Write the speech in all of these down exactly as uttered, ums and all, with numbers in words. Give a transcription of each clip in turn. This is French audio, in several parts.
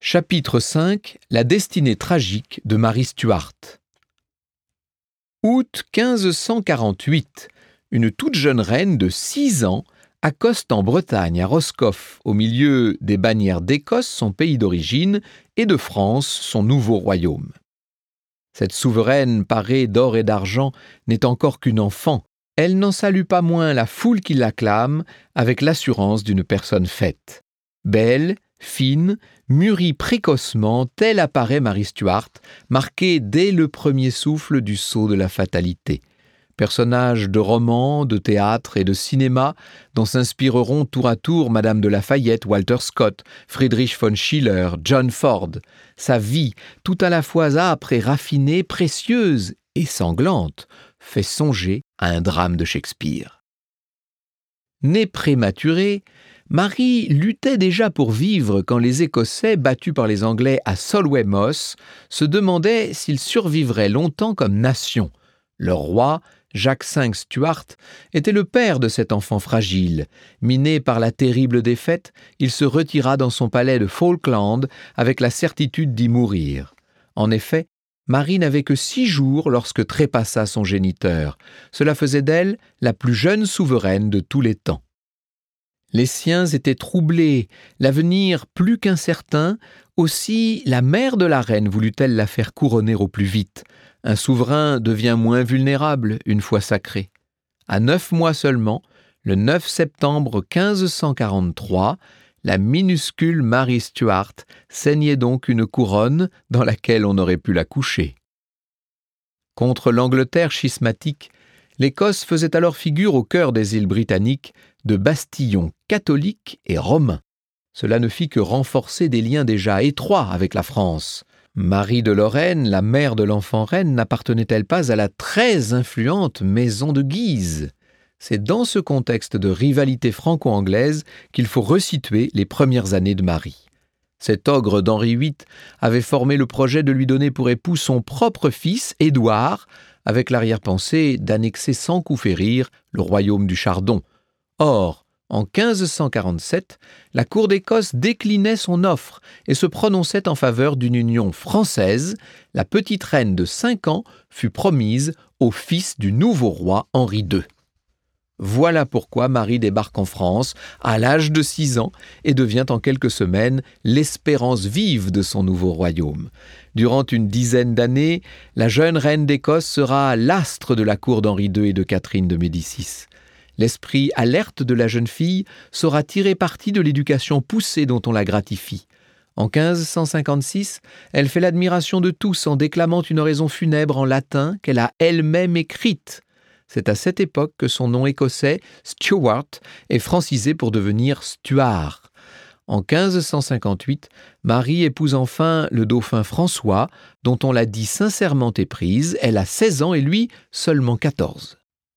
Chapitre cinq. La destinée tragique de Marie Stuart. Août quinze cent quarante-huit. Une toute jeune reine de six ans accoste en Bretagne, à Roscoff, au milieu des bannières d'Écosse, son pays d'origine, et de France, son nouveau royaume. Cette souveraine parée d'or et d'argent n'est encore qu'une enfant. Elle n'en salue pas moins la foule qui l'acclame avec l'assurance d'une personne faite. Belle, fine, mûrie précocement, telle apparaît Marie Stuart, marquée dès le premier souffle du sceau de la fatalité. Personnage de roman, de théâtre et de cinéma dont s'inspireront tour à tour Madame de Lafayette, Walter Scott, Friedrich von Schiller, John Ford. Sa vie, tout à la fois âpre et raffinée, précieuse et sanglante, fait songer à un drame de Shakespeare. Née prématurée, Marie luttait déjà pour vivre quand les Écossais, battus par les Anglais à Solway Moss, se demandaient s'ils survivraient longtemps comme nation. Leur roi, Jacques cinq Stuart, était le père de cet enfant fragile. Miné par la terrible défaite, il se retira dans son palais de Falkland avec la certitude d'y mourir. En effet, Marie n'avait que six jours lorsque trépassa son géniteur. Cela faisait d'elle la plus jeune souveraine de tous les temps. Les siens étaient troublés, l'avenir plus qu'incertain. Aussi, la mère de la reine voulut-elle la faire couronner au plus vite. Un souverain devient moins vulnérable une fois sacré. À neuf mois seulement, le neuf septembre quinze cent quarante-trois, la minuscule Marie Stuart ceignait donc une couronne dans laquelle on aurait pu la coucher. Contre l'Angleterre schismatique, l'Écosse faisait alors figure au cœur des îles britanniques de bastillons catholiques et romains. Cela ne fit que renforcer des liens déjà étroits avec la France. Marie de Lorraine, la mère de l'enfant reine, n'appartenait-elle pas à la très influente maison de Guise ? C'est dans ce contexte de rivalité franco-anglaise qu'il faut resituer les premières années de Marie. Cet ogre d'Henri huit avait formé le projet de lui donner pour époux son propre fils, Édouard, avec l'arrière-pensée d'annexer sans coup férir le royaume du Chardon. Or, en quinze cent quarante-sept, la cour d'Écosse déclinait son offre et se prononçait en faveur d'une union française. La petite reine de cinq ans fut promise au fils du nouveau roi Henri deux. Voilà pourquoi Marie débarque en France à l'âge de six ans et devient en quelques semaines l'espérance vive de son nouveau royaume. Durant une dizaine d'années, la jeune reine d'Écosse sera l'astre de la cour d'Henri deux et de Catherine de Médicis. L'esprit alerte de la jeune fille saura tirer parti de l'éducation poussée dont on la gratifie. En quinze cent cinquante-six, elle fait l'admiration de tous en déclamant une oraison funèbre en latin qu'elle a elle-même écrite. C'est à cette époque que son nom écossais, Stuart, est francisé pour devenir Stuart. En quinze cent cinquante-huit, Marie épouse enfin le dauphin François, dont on l'a dit sincèrement éprise. Elle a seize ans et lui seulement quatorze.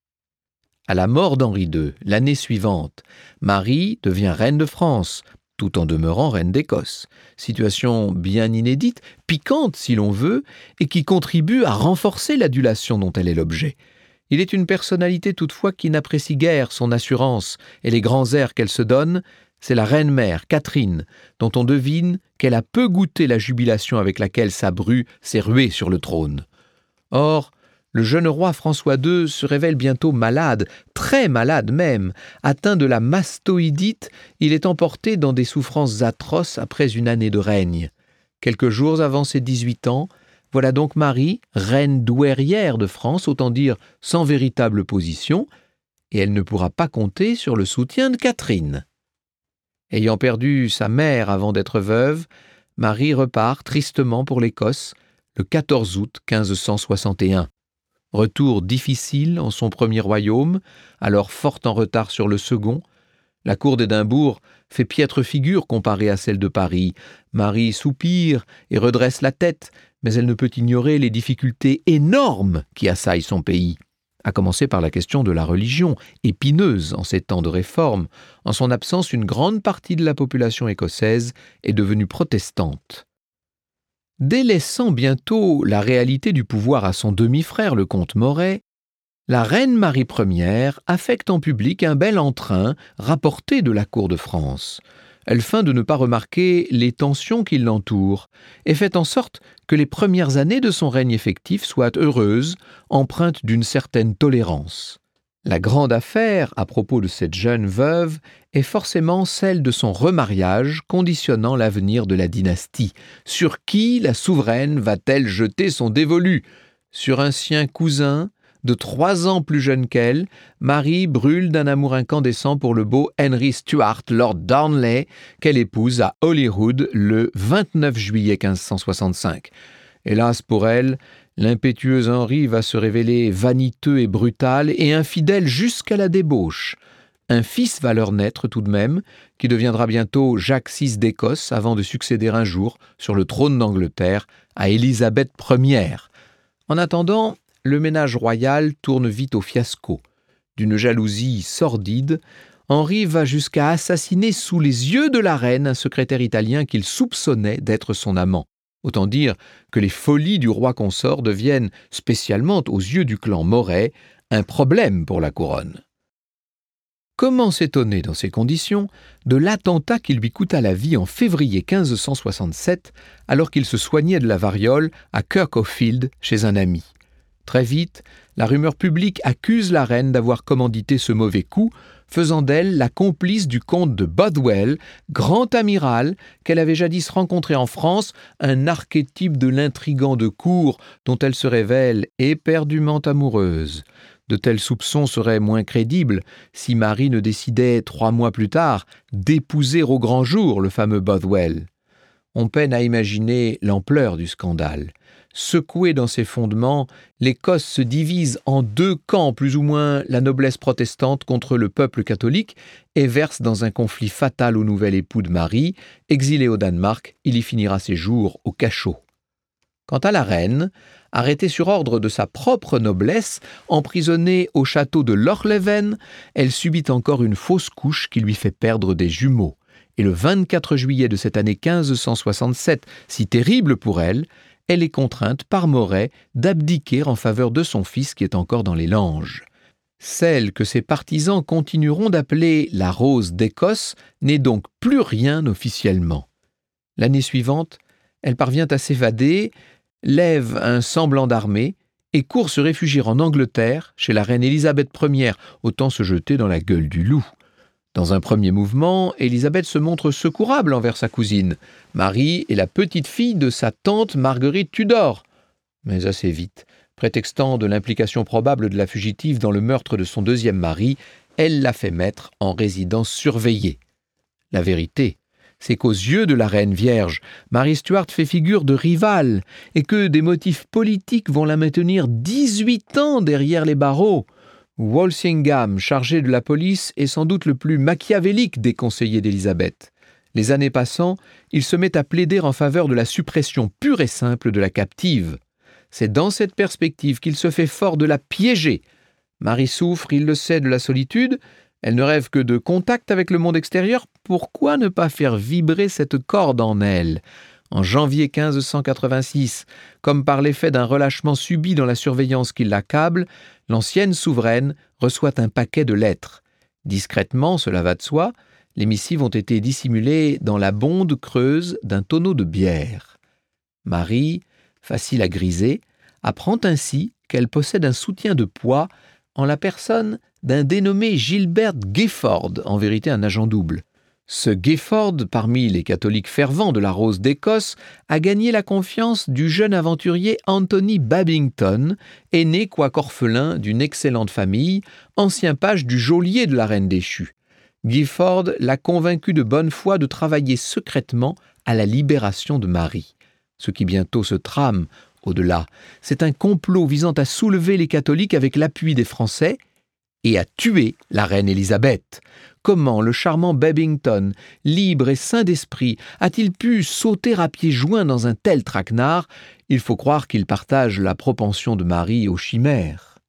À la mort d'Henri deux, l'année suivante, Marie devient reine de France, tout en demeurant reine d'Écosse. Situation bien inédite, piquante si l'on veut, et qui contribue à renforcer l'adulation dont elle est l'objet. Il est une personnalité toutefois qui n'apprécie guère son assurance et les grands airs qu'elle se donne. C'est la reine-mère, Catherine, dont on devine qu'elle a peu goûté la jubilation avec laquelle sa bru s'est ruée sur le trône. Or, le jeune roi François deux se révèle bientôt malade, très malade même. Atteint de la mastoïdite, il est emporté dans des souffrances atroces après une année de règne. Quelques jours avant ses dix-huit ans, voilà donc Marie, reine douairière de France, autant dire sans véritable position, et elle ne pourra pas compter sur le soutien de Catherine. Ayant perdu sa mère avant d'être veuve, Marie repart tristement pour l'Écosse le quatorze août quinze cent soixante et un. Retour difficile en son premier royaume, alors fort en retard sur le second. La cour d'Édimbourg fait piètre figure comparée à celle de Paris. Marie soupire et redresse la tête, mais elle ne peut ignorer les difficultés énormes qui assaillent son pays, à commencer par la question de la religion, épineuse en ces temps de réforme. En son absence, une grande partie de la population écossaise est devenue protestante. Délaissant bientôt la réalité du pouvoir à son demi-frère, le comte Moray, la reine Marie première affecte en public un bel entrain rapporté de la cour de France. elle feint de ne pas remarquer les tensions qui l'entourent et fait en sorte que les premières années de son règne effectif soient heureuses, empreintes d'une certaine tolérance. La grande affaire à propos de cette jeune veuve est forcément celle de son remariage conditionnant l'avenir de la dynastie. Sur qui la souveraine va-t-elle jeter son dévolu ? Sur un sien cousin, de trois ans plus jeune qu'elle, Marie brûle d'un amour incandescent pour le beau Henry Stuart, Lord Darnley, qu'elle épouse à Holyrood le vingt-neuf juillet quinze cent soixante-cinq. Hélas pour elle, l'impétueux Henri va se révéler vaniteux et brutal et infidèle jusqu'à la débauche. Un fils va leur naître tout de même, qui deviendra bientôt Jacques six d'Écosse avant de succéder un jour sur le trône d'Angleterre à Élisabeth première. En attendant, le ménage royal tourne vite au fiasco. D'une jalousie sordide, Henri va jusqu'à assassiner sous les yeux de la reine un secrétaire italien qu'il soupçonnait d'être son amant. Autant dire que les folies du roi consort deviennent, spécialement aux yeux du clan Moret, un problème pour la couronne. Comment s'étonner dans ces conditions de l'attentat qui lui coûta la vie en février quinze cent soixante-sept alors qu'il se soignait de la variole à Kirkhofield chez un ami. Très vite, la rumeur publique accuse la reine d'avoir commandité ce mauvais coup, faisant d'elle la complice du comte de Bothwell, grand amiral qu'elle avait jadis rencontré en France, un archétype de l'intrigant de cour dont elle se révèle éperdument amoureuse. De tels soupçons seraient moins crédibles si Marie ne décidait, trois mois plus tard, d'épouser au grand jour le fameux Bothwell. On peine à imaginer l'ampleur du scandale. Secouée dans ses fondements, l'Écosse se divise en deux camps, plus ou moins la noblesse protestante contre le peuple catholique, et verse dans un conflit fatal au nouvel époux de Marie. Exilé au Danemark, il y finira ses jours au cachot. Quant à la reine, arrêtée sur ordre de sa propre noblesse, emprisonnée au château de Lochleven, elle subit encore une fausse couche qui lui fait perdre des jumeaux. Et le vingt-quatre juillet de cette année quinze cent soixante-sept, si terrible pour elle, elle est contrainte par Moret d'abdiquer en faveur de son fils qui est encore dans les langes. Celle que ses partisans continueront d'appeler la Rose d'Écosse n'est donc plus rien officiellement. L'année suivante, elle parvient à s'évader, lève un semblant d'armée et court se réfugier en Angleterre, chez la reine Élisabeth première, autant se jeter dans la gueule du loup. Dans un premier mouvement, Élisabeth se montre secourable envers sa cousine. Marie est la petite-fille de sa tante Marguerite Tudor. Mais assez vite, prétextant de l'implication probable de la fugitive dans le meurtre de son deuxième mari, elle la fait mettre en résidence surveillée. La vérité, c'est qu'aux yeux de la reine vierge, Marie Stuart fait figure de rivale et que des motifs politiques vont la maintenir dix-huit ans derrière les barreaux. Walsingham, chargé de la police, est sans doute le plus machiavélique des conseillers d'Élisabeth. Les années passant, il se met à plaider en faveur de la suppression pure et simple de la captive. C'est dans cette perspective qu'il se fait fort de la piéger. Marie souffre, il le sait, de la solitude. Elle ne rêve que de contact avec le monde extérieur. Pourquoi ne pas faire vibrer cette corde en elle ? En janvier quinze cent quatre-vingt-six, comme par l'effet d'un relâchement subi dans la surveillance qui l'accable, l'ancienne souveraine reçoit un paquet de lettres. Discrètement, cela va de soi, les missives ont été dissimulées dans la bonde creuse d'un tonneau de bière. Marie, facile à griser, apprend ainsi qu'elle possède un soutien de poids en la personne d'un dénommé Gilbert Gifford, en vérité un agent double. Ce Gifford, parmi les catholiques fervents de la Rose d'Écosse, a gagné la confiance du jeune aventurier Anthony Babington, aîné quoique orphelin d'une excellente famille, ancien page du geôlier de la reine déchue. Gifford l'a convaincu de bonne foi de travailler secrètement à la libération de Marie. Ce qui bientôt se trame au-delà, c'est un complot visant à soulever les catholiques avec l'appui des Français et à tuer la reine Élisabeth. Comment le charmant Babington, libre et sain d'esprit, a-t-il pu sauter à pieds joints dans un tel traquenard ? Il faut croire qu'il partage la propension de Marie aux chimères.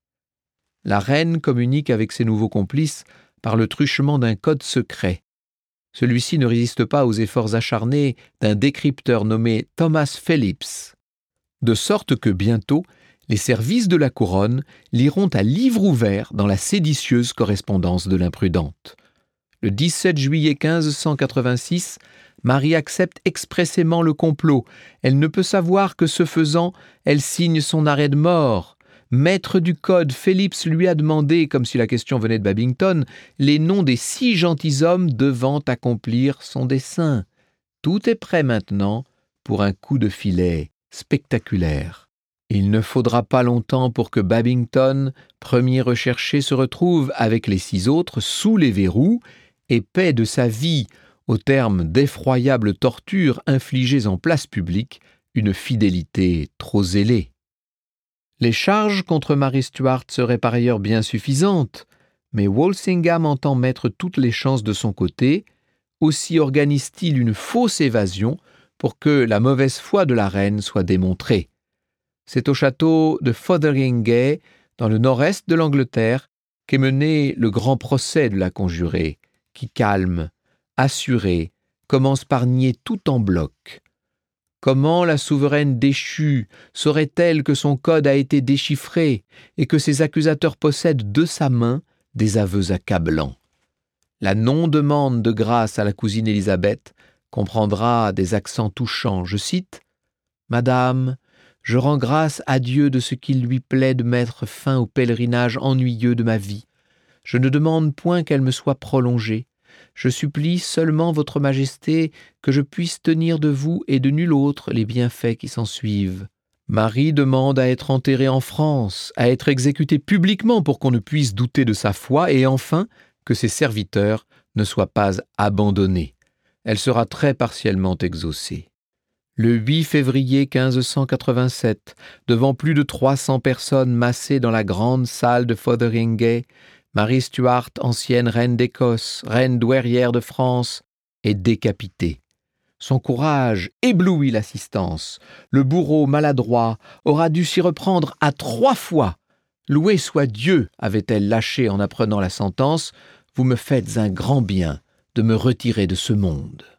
La reine communique avec ses nouveaux complices par le truchement d'un code secret. Celui-ci ne résiste pas aux efforts acharnés d'un décrypteur nommé Thomas Phillips. De sorte que bientôt, les services de la couronne liront à livre ouvert dans la séditieuse correspondance de l'imprudente. Le dix-sept juillet quinze cent quatre-vingt-six, Marie accepte expressément le complot. Elle ne peut savoir que ce faisant, elle signe son arrêt de mort. Maître du code, Phillips lui a demandé, comme si la question venait de Babington, les noms des six gentilshommes devant accomplir son dessein. Tout est prêt maintenant pour un coup de filet spectaculaire. Il ne faudra pas longtemps pour que Babington, premier recherché, se retrouve avec les six autres sous les verrous et paie de sa vie, au terme d'effroyables tortures infligées en place publique, une fidélité trop zélée. Les charges contre Mary Stuart seraient par ailleurs bien suffisantes, mais Walsingham entend mettre toutes les chances de son côté. Aussi organise-t-il une fausse évasion pour que la mauvaise foi de la reine soit démontrée. C'est au château de Fotheringhay, dans le nord-est de l'Angleterre, qu'est mené le grand procès de la conjurée, qui calme, assuré, commence par nier tout en bloc. Comment la souveraine déchue saurait-elle que son code a été déchiffré et que ses accusateurs possèdent de sa main des aveux accablants? La non-demande de grâce à la cousine Élisabeth comprendra des accents touchants. Je cite « Madame, je rends grâce à Dieu de ce qu'il lui plaît de mettre fin au pèlerinage ennuyeux de ma vie. Je ne demande point qu'elle me soit prolongée. Je supplie seulement votre majesté que je puisse tenir de vous et de nul autre les bienfaits qui s'ensuivent. Marie demande à être enterrée en France, à être exécutée publiquement pour qu'on ne puisse douter de sa foi et enfin que ses serviteurs ne soient pas abandonnés. Elle sera très partiellement exaucée. Le huit février quinze cent quatre-vingt-sept, devant plus de trois cents personnes massées dans la grande salle de Fotheringhay, Marie Stuart, ancienne reine d'Écosse, reine douairière de France, est décapitée. Son courage éblouit l'assistance. Le bourreau maladroit aura dû s'y reprendre à trois fois. Loué soit Dieu, avait-elle lâché en apprenant la sentence, vous me faites un grand bien de me retirer de ce monde.